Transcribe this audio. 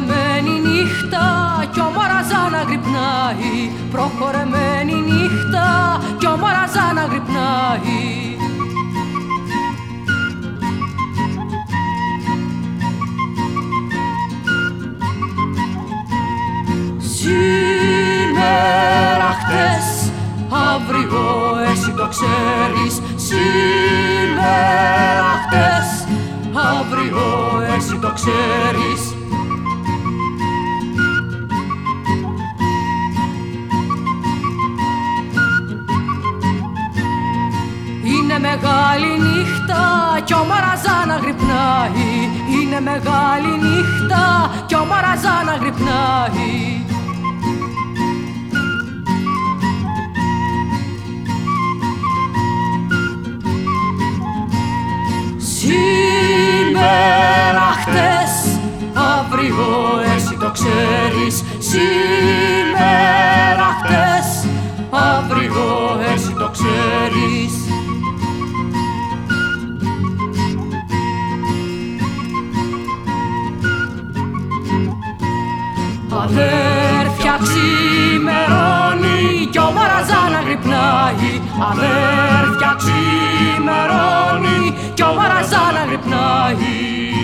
Προχωρεμένη νύχτα κι ο Μαραζάνα γρυπνάει. Προχωρεμένη νύχτα κι ο Μαραζάνα γρυπνάει. Σήμερα χτες, αύριο εσύ το ξέρεις. Σήμερα χτες, αύριο εσύ το ξέρεις. Είναι μεγάλη νύχτα κι ο Μαραζάνα γρυπνάει. Είναι μεγάλη νύχτα κι ο Μαραζάνα γρυπνάει. Σήμερα χτες, αύριο εσύ το ξέρεις. Σήμερα χτες, αύριο εσύ το ξέρεις. Αδέρφια ξημερώνει κι ο Μαραζάνα γρυπνάει. Αδέρφια ξημερώνει κι ο Μαραζάνα γρυπνάει.